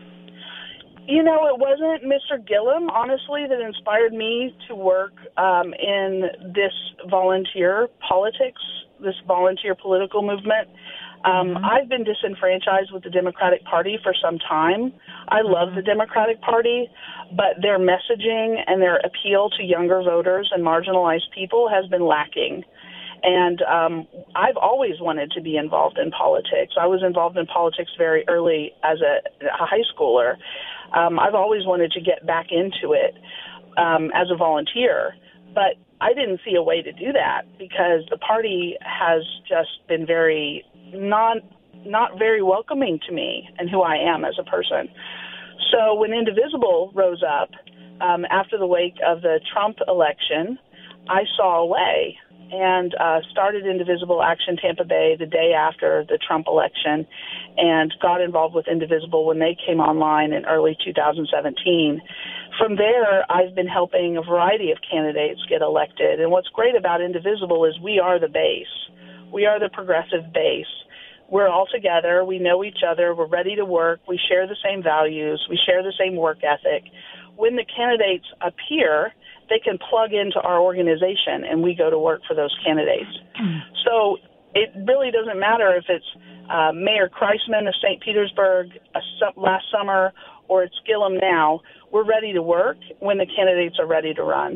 Speaker 3: You know, it wasn't Mister Gillum, honestly, that inspired me to work um, in this volunteer politics, this volunteer political movement. Um, mm-hmm. I've been disenfranchised with the Democratic Party for some time. I love mm-hmm. the Democratic Party, but their messaging and their appeal to younger voters and marginalized people has been lacking. And um, I've always wanted to be involved in politics. I was involved in politics very early as a, a high schooler. Um, I've always wanted to get back into it um, as a volunteer, but I didn't see a way to do that because the party has just been very not not very welcoming to me and who I am as a person. So when Indivisible rose up um, after the wake of the Trump election, I saw a way and uh, started Indivisible Action Tampa Bay the day after the Trump election and got involved with Indivisible when they came online in early two thousand seventeen. From there, I've been helping a variety of candidates get elected. And what's great about Indivisible is we are the base. We are the progressive base. We're all together. We know each other. We're ready to work. We share the same values. We share the same work ethic. When the candidates appear, they can plug into our organization, and we go to work for those candidates. Mm. So it really doesn't matter if it's uh, Mayor Kreisman of Saint Petersburg uh, last summer or it's Gillum now. We're ready to work when the candidates are ready to run.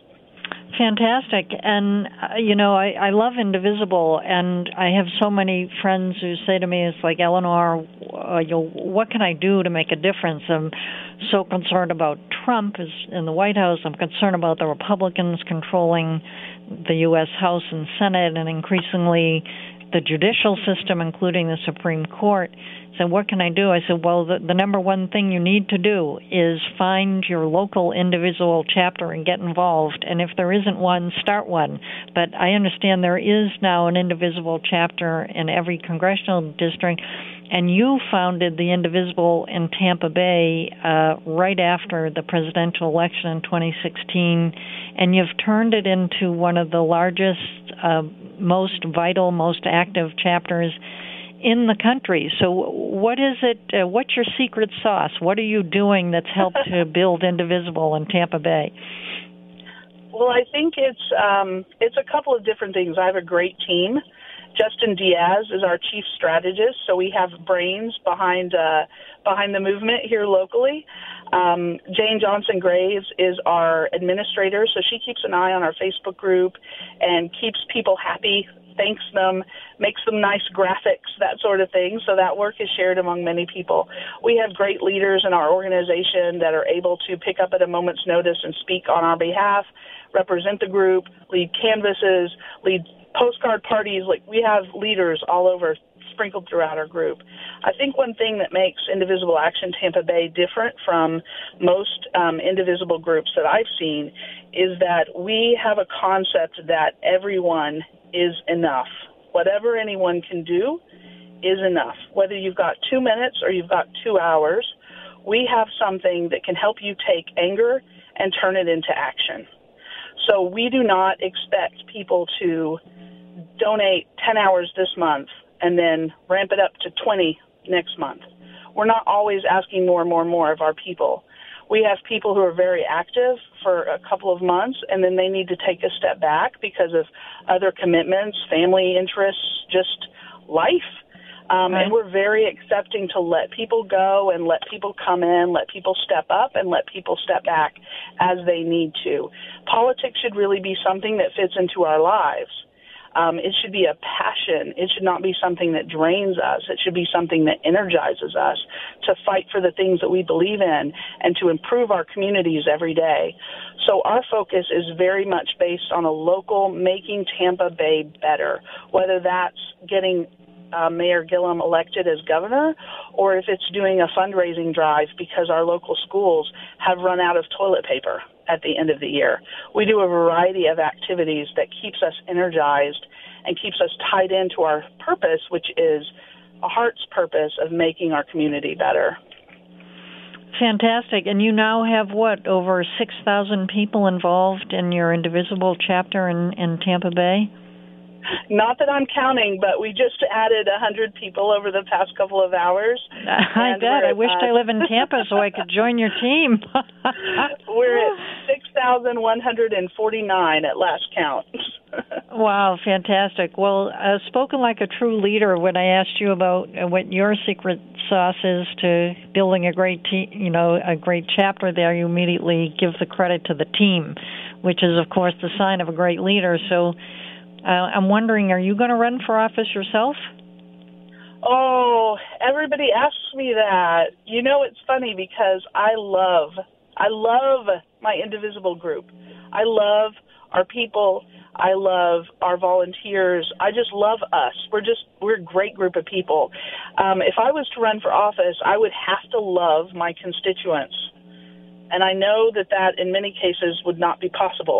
Speaker 1: Fantastic. And, uh, you know, I, I love Indivisible, and I have so many friends who say to me, it's like, Eleanor, uh, you know, what can I do to make a difference? I'm so concerned about Trump is in the White House. I'm concerned about the Republicans controlling the U S House and Senate and increasingly the judicial system, including the Supreme Court. So what can I do? I said, well, the, the number one thing you need to do is find your local individual chapter and get involved. And if there isn't one, start one. But I understand there is now an Indivisible chapter in every congressional district. And you founded the Indivisible in Tampa Bay uh, right after the presidential election in twenty sixteen. And you've turned it into one of the largest, uh, most vital, most active chapters in the country. So what is it, uh, what's your secret sauce? What are you doing that's helped to build Indivisible in Tampa Bay?
Speaker 3: Well, I think it's um, it's a couple of different things. I have a great team. Justin Diaz is our chief strategist, so we have brains behind uh, behind the movement here locally. Um, Jane Johnson Graves is our administrator, so she keeps an eye on our Facebook group and keeps people happy thanks them, makes them nice graphics, that sort of thing. So that work is shared among many people. We have great leaders in our organization that are able to pick up at a moment's notice and speak on our behalf, represent the group, lead canvases, lead postcard parties. Like, we have leaders all over, sprinkled throughout our group. I think one thing that makes Indivisible Action Tampa Bay different from most um, indivisible groups that I've seen is that we have a concept that everyone is enough. Whatever anyone can do is enough. Whether you've got two minutes or you've got two hours, we have something that can help you take anger and turn it into action. So we do not expect people to donate ten hours this month and then ramp it up to twenty next month. We're not always asking more and more and more of our people. We have people who are very active for a couple of months, and then they need to take a step back because of other commitments, family interests, just life. Um, right. And we're very accepting to let people go and let people come in, let people step up, and let people step back as they need to. Politics should really be something that fits into our lives. Um, it should be a passion. It should not be something that drains us. It should be something that energizes us to fight for the things that we believe in and to improve our communities every day. So our focus is very much based on a local making Tampa Bay better, whether that's getting uh, Mayor Gillum elected as governor or if it's doing a fundraising drive because our local schools have run out of toilet paper at the end of the year. We do a variety of activities that keeps us energized and keeps us tied into our purpose, which is a heart's purpose of making our community better.
Speaker 1: Fantastic. And you now have, what, over six thousand people involved in your Indivisible chapter in, in Tampa Bay?
Speaker 3: Not that I'm counting, but we just added one hundred people over the past couple of hours.
Speaker 1: I bet. I wished uh, I live in Tampa so I could join your team.
Speaker 3: We're at six thousand one hundred forty-nine at last count.
Speaker 1: Wow, fantastic. Well, uh, spoken like a true leader, when I asked you about uh, what your secret sauce is to building a great te- you know, a great chapter there, you immediately give the credit to the team, which is, of course, the sign of a great leader. So uh, I'm wondering, are you going to run for office yourself?
Speaker 3: Oh, everybody asks me that. You know, it's funny because I love, I love my Indivisible group. I love our people. I love our volunteers. I just love us. We're just, we're a great group of people. Um, if I was to run for office, I would have to love my constituents. And I know that that in many cases would not be possible.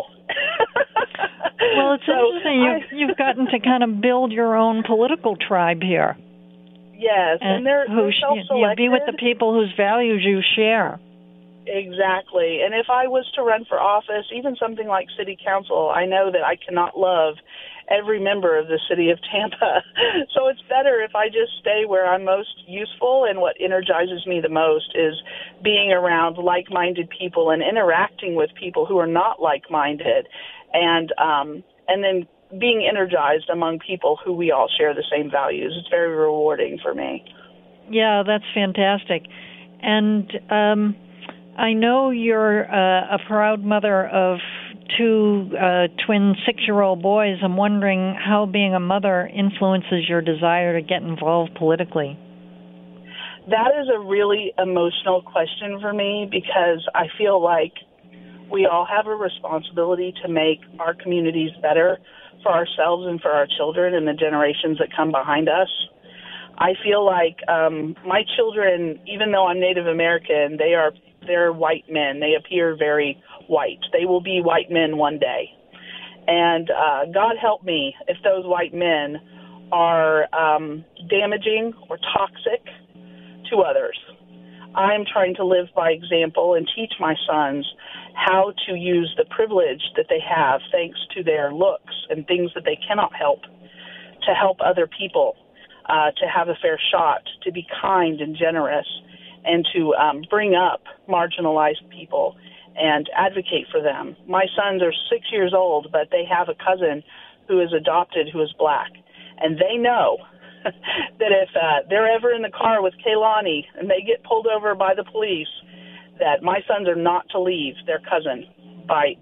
Speaker 1: Well, it's
Speaker 3: so
Speaker 1: interesting. You've, I, you've gotten to kind of build your own political tribe here.
Speaker 3: Yes, and, and they're, they're self-selected.
Speaker 1: You be with the people whose values you share.
Speaker 3: Exactly. And if I was to run for office, even something like city council, I know that I cannot love every member of the city of Tampa. So it's better if I just stay where I'm most useful, and what energizes me the most is being around like-minded people and interacting with people who are not like-minded, and um, and then being energized among people who we all share the same values. It's very rewarding for me.
Speaker 1: Yeah, that's fantastic. And um, I know you're uh, a proud mother of two uh, twin six-year-old boys. I'm wondering how being a mother influences your desire to get involved politically.
Speaker 3: That is a really emotional question for me because I feel like we all have a responsibility to make our communities better for ourselves and for our children and the generations that come behind us. I feel like um, my children, even though I'm Native American, they are they're white men. They appear very white. They will be white men one day. And uh, God help me if those white men are um, damaging or toxic to others. I'm trying to live by example and teach my sons how to use the privilege that they have thanks to their looks and things that they cannot help to help other people, uh, to have a fair shot, to be kind and generous, and to um, bring up marginalized people and advocate for them. My sons are six years old, but they have a cousin who is adopted who is black, and they know that if uh, they're ever in the car with Kaylani and they get pulled over by the police, that my sons are not to leave their cousin by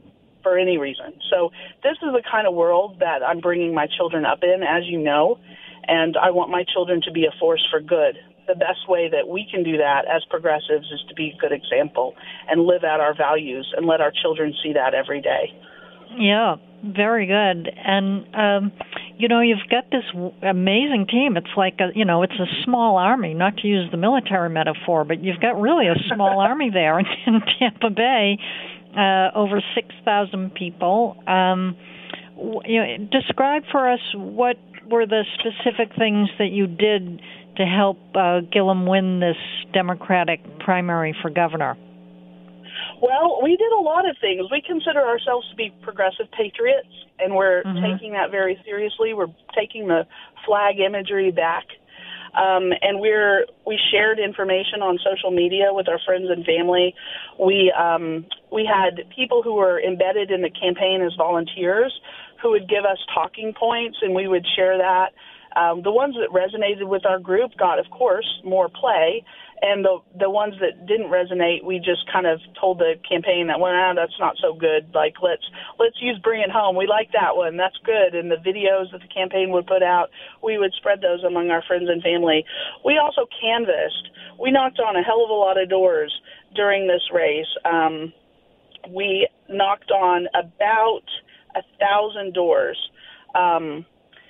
Speaker 3: for any reason. So this is the kind of world that I'm bringing my children up in, as you know, and I want my children to be a force for good. The best way that we can do that as progressives is to be a good example and live out our values and let our children see that every day.
Speaker 1: Yeah, very good. And, um, you know, you've got this amazing team. It's like, a, you know, it's a small army, not to use the military metaphor, but you've got really a small army there in, in Tampa Bay, uh, over six thousand people. Um, you know, describe for us what were the specific things that you did to help uh, Gillum win this Democratic primary for governor?
Speaker 3: Well, we did a lot of things. We consider ourselves to be progressive patriots, and we're mm-hmm. taking that very seriously. We're taking the flag imagery back, um, and we're we shared information on social media with our friends and family. We um, we had people who were embedded in the campaign as volunteers who would give us talking points, and we would share that. Um, the ones that resonated with our group got, of course, more play, and the the ones that didn't resonate, we just kind of told the campaign that, well, ah, that's not so good. Like, let's let's use Bring It Home. We like that one. That's good. And the videos that the campaign would put out, we would spread those among our friends and family. We also canvassed. We knocked on a hell of a lot of doors during this race. Um, we knocked on about a thousand doors. Um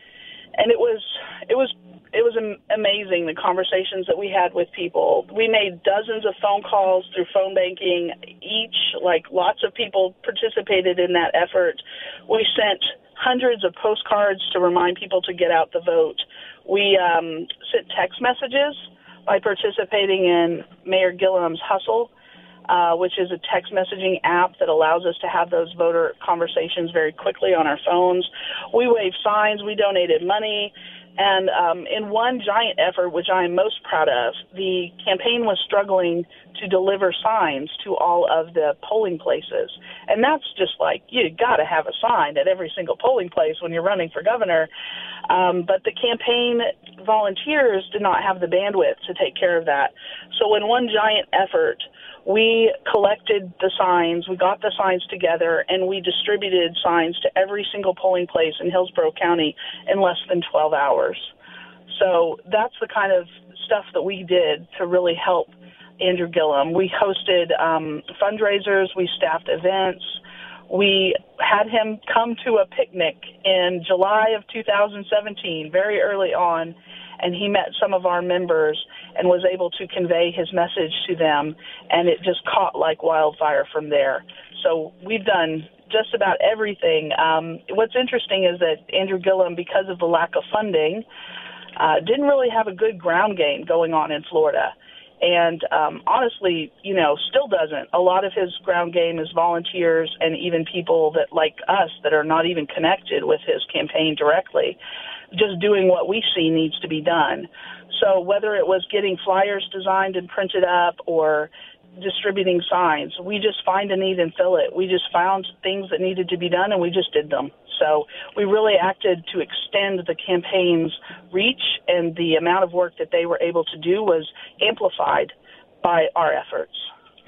Speaker 3: And it was it was it was amazing, the conversations that we had with people. We made dozens of phone calls through phone banking each, like lots of people participated in that effort. We sent hundreds of postcards to remind people to get out the vote. We um, sent text messages by participating in Mayor Gillum's Hustle, Uh, which is a text messaging app that allows us to have those voter conversations very quickly on our phones. We waved signs, we donated money, and um, in one giant effort, which I am most proud of, the campaign was struggling to deliver signs to all of the polling places. And that's just like, you got to have a sign at every single polling place when you're running for governor. Um, but the campaign volunteers did not have the bandwidth to take care of that. So in one giant effort, we collected the signs, we got the signs together, and we distributed signs to every single polling place in Hillsborough County in less than twelve hours. So that's the kind of stuff that we did to really help Andrew Gillum. We hosted um, fundraisers, we staffed events, we had him come to a picnic in July of two thousand seventeen, very early on, and he met some of our members and was able to convey his message to them, and it just caught like wildfire from there. So we've done just about everything. Um, what's interesting is that Andrew Gillum, because of the lack of funding, uh, didn't really have a good ground game going on in Florida. And um, honestly, you know, still doesn't. A lot of his ground game is volunteers and even people that, like us, that are not even connected with his campaign directly, just doing what we see needs to be done. So whether it was getting flyers designed and printed up or distributing signs, we just find a need and fill it. We just found things that needed to be done, and we just did them. So we really acted to extend the campaign's reach, and the amount of work that they were able to do was amplified by our efforts.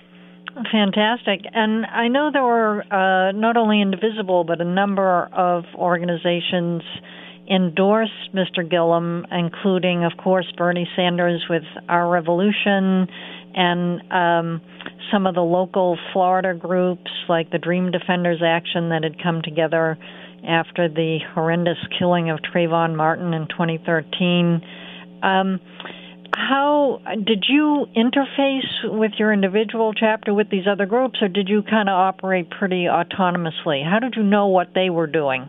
Speaker 1: Fantastic. And I know there were uh, not only Indivisible, but a number of organizations endorsed Mister Gillum, including, of course, Bernie Sanders with Our Revolution, and um, some of the local Florida groups like the Dream Defenders Action that had come together after the horrendous killing of Trayvon Martin in twenty thirteen. Um, how did you interface with your individual chapter with these other groups, or did you kind of operate pretty autonomously? How did you know what they were doing?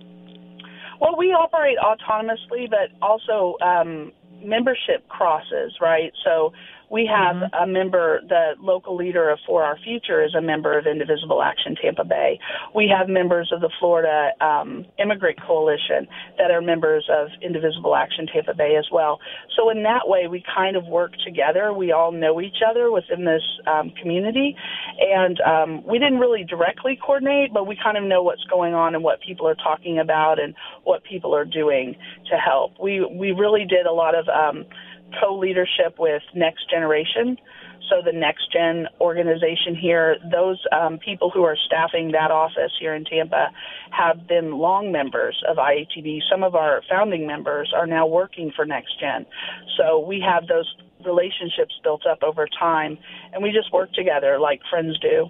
Speaker 3: Well, we operate autonomously, but also um, membership crosses, right? So we have mm-hmm. a member, the local leader of For Our Future is a member of Indivisible Action Tampa Bay. We have members of the Florida um, Immigrant Coalition that are members of Indivisible Action Tampa Bay as well. So in that way, we kind of work together. We all know each other within this um, community. And um, we didn't really directly coordinate, but we kind of know what's going on and what people are talking about and what people are doing to help. We, we really did a lot of um, co-leadership with Next Generation. So the Next Gen organization here, those um, people who are staffing that office here in Tampa have been long members of I A T B. Some of our founding members are now working for Next Gen. So we have those relationships built up over time, and we just work together like friends do.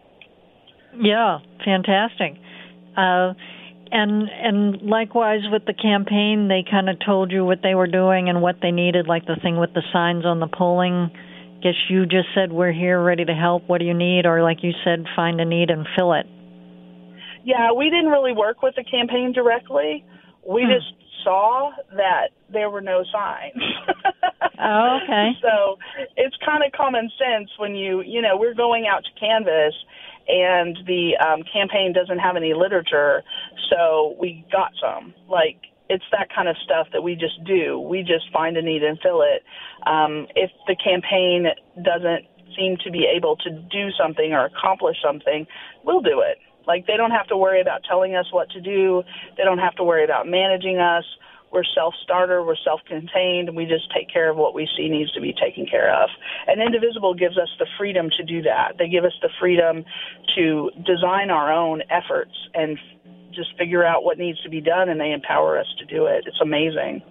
Speaker 1: Yeah, fantastic. Uh, and and likewise with the campaign, they kind of told you what they were doing and what they needed, like the thing with the signs on the polling. Guess you just said, we're here ready to help. What do you need? Or like you said, find a need and fill it.
Speaker 3: Yeah, we didn't really work with the campaign directly. We hmm. just saw that there were no signs.
Speaker 1: Oh, okay.
Speaker 3: So it's kind of common sense when you, you know, we're going out to canvass and the um, campaign doesn't have any literature, so we got some. Like, it's that kind of stuff that we just do. We just find a need and fill it. Um, if the campaign doesn't seem to be able to do something or accomplish something, we'll do it. Like, they don't have to worry about telling us what to do. They don't have to worry about managing us. We're self-starter. We're self-contained. And we just take care of what we see needs to be taken care of. And Indivisible gives us the freedom to do that. They give us the freedom to design our own efforts and just figure out what needs to be done, and they empower us to do it. It's amazing.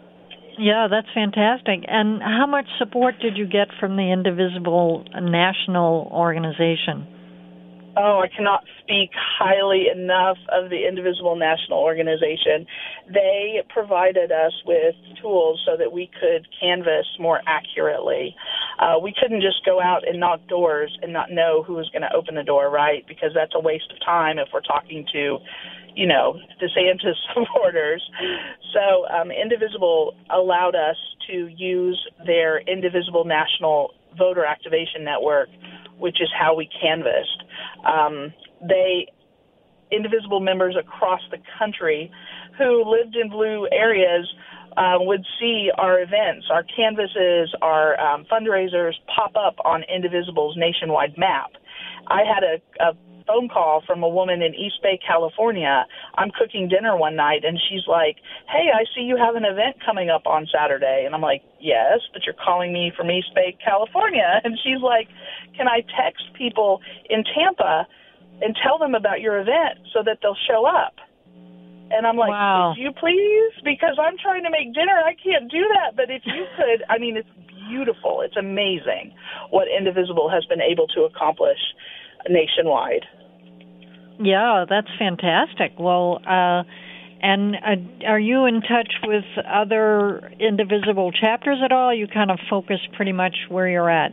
Speaker 1: Yeah, that's fantastic. And how much support did you get from the Indivisible National Organization?
Speaker 3: Oh, I cannot speak highly enough of the Indivisible National Organization. They provided us with tools so that we could canvass more accurately. Uh, we couldn't just go out and knock doors and not know who was going to open the door, right? Because that's a waste of time if we're talking to, you know, DeSantis supporters. So um, Indivisible allowed us to use their Indivisible National Voter Activation Network, which is how we canvassed. Um, they, Indivisible members across the country who lived in blue areas uh, would see our events, our canvasses, our um, fundraisers pop up on Indivisible's nationwide map. I had a, a phone call from a woman in East Bay, California. I'm cooking dinner one night, and she's like, hey, I see you have an event coming up on Saturday. And I'm like, yes, but you're calling me from East Bay, California. And she's like, can I text people in Tampa and tell them about your event so that they'll show up? And I'm like,
Speaker 1: wow.
Speaker 3: Could you please? Because I'm trying to make dinner. I can't do that. But if you could, I mean, it's beautiful. It's amazing what Indivisible has been able to accomplish nationwide.
Speaker 1: Yeah, that's fantastic. Well, uh, and uh, are you in touch with other Indivisible chapters at all? You kind of focus pretty much where you're at.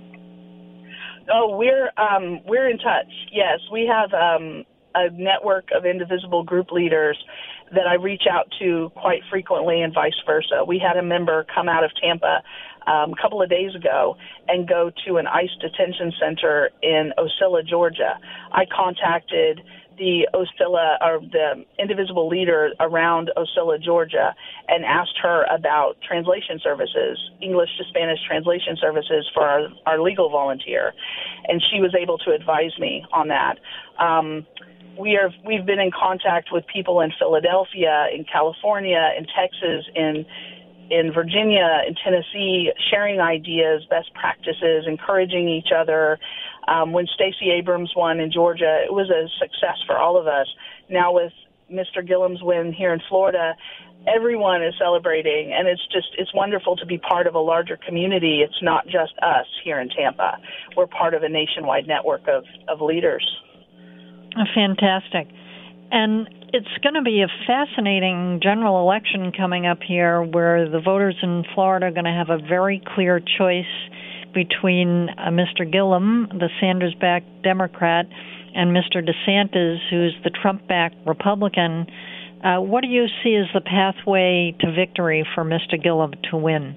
Speaker 3: Oh, we're um, we're in touch. Yes, we have um, a network of Indivisible group leaders that I reach out to quite frequently, and vice versa. We had a member come out of Tampa um, a couple of days ago and go to an ICE detention center in Ocilla, Georgia. I contacted the Ocilla, or the Indivisible leader around Ocilla, Georgia, and asked her about translation services, English to Spanish translation services for our, our legal volunteer, and she was able to advise me on that. Um, we are, we've been in contact with people in Philadelphia, in California, in Texas, in in Virginia, in Tennessee, sharing ideas, best practices, encouraging each other. Um, when Stacey Abrams won in Georgia, it was a success for all of us. Now with Mister Gillum's win here in Florida, everyone is celebrating, and it's just, it's wonderful to be part of a larger community. It's not just us here in Tampa. We're part of a nationwide network of, of leaders.
Speaker 1: Fantastic. And it's going to be a fascinating general election coming up here where the voters in Florida are going to have a very clear choice between uh, Mister Gillum, the Sanders-backed Democrat, and Mister DeSantis, who's the Trump-backed Republican. Uh, what do you see as the pathway to victory for Mister Gillum to win?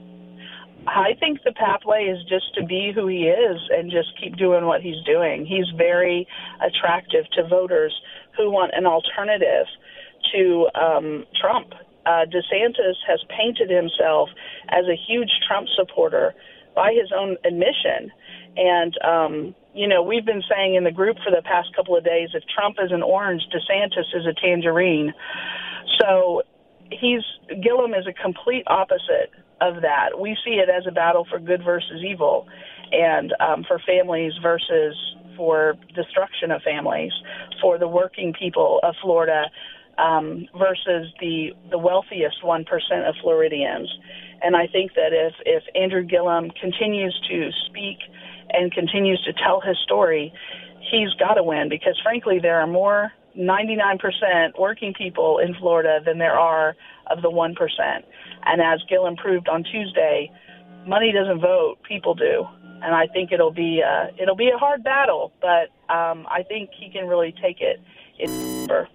Speaker 3: I think the pathway is just to be who he is and just keep doing what he's doing. He's very attractive to voters who want an alternative to um, Trump. Uh, DeSantis has painted himself as a huge Trump supporter by his own admission. And, um, you know, we've been saying in the group for the past couple of days, if Trump is an orange, DeSantis is a tangerine. So he's Gillum is a complete opposite of that. We see it as a battle for good versus evil. and um, for families versus for destruction of families, for the working people of Florida um, versus the the wealthiest one percent of Floridians. And I think that if, if Andrew Gillum continues to speak and continues to tell his story, he's got to win, because, frankly, there are more ninety-nine percent working people in Florida than there are of the one percent. And as Gillum proved on Tuesday, money doesn't vote, people do. And I think it'll be uh, it'll be a hard battle, but um, I think he can really take it in favor.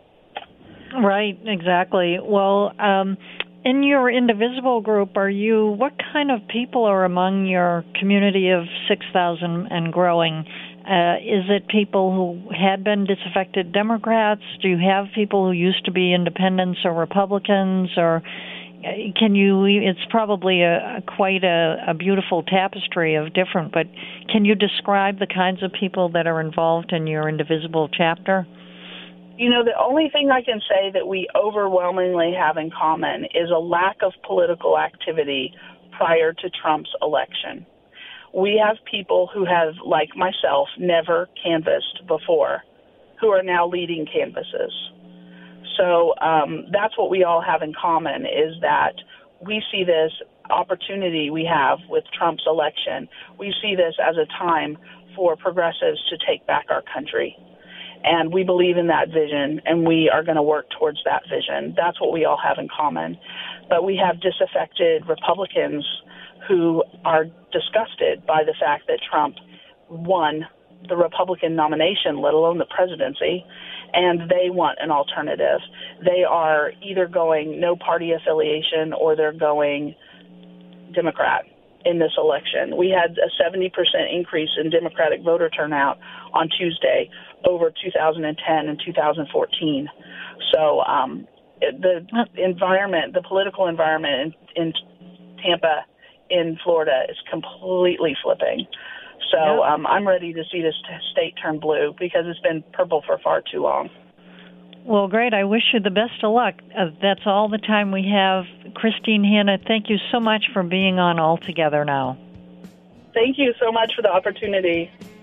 Speaker 1: Right, exactly. Well, um, in your Indivisible group, are you? What kind of people are among your community of six thousand and growing? Uh, is it people who had been disaffected Democrats? Do you have people who used to be independents or Republicans? Or can you? It's probably a, a quite a, a beautiful tapestry of different. But can you describe the kinds of people that are involved in your Indivisible chapter?
Speaker 3: You know, the only thing I can say that we overwhelmingly have in common is a lack of political activity prior to Trump's election. We have people who have, like myself, never canvassed before, who are now leading canvasses. So um, that's what we all have in common, is that we see this opportunity we have with Trump's election. We see this as a time for progressives to take back our country. And we believe in that vision, and we are going to work towards that vision. That's what we all have in common. But we have disaffected Republicans who are disgusted by the fact that Trump won the Republican nomination, let alone the presidency, and they want an alternative. They are either going no party affiliation or they're going Democrat in this election. We had a seventy percent increase in Democratic voter turnout on Tuesday over two thousand ten and two thousand fourteen. So um, the environment, the political environment in, in Tampa, in Florida, is completely flipping. So
Speaker 1: yeah.
Speaker 3: um, I'm ready to see this state turn blue, because it's been purple for far too long.
Speaker 1: Well, great. I wish you the best of luck. Uh, that's all the time we have. Christine Hanna, thank you so much for being on All Together Now.
Speaker 3: Thank you so much for the opportunity.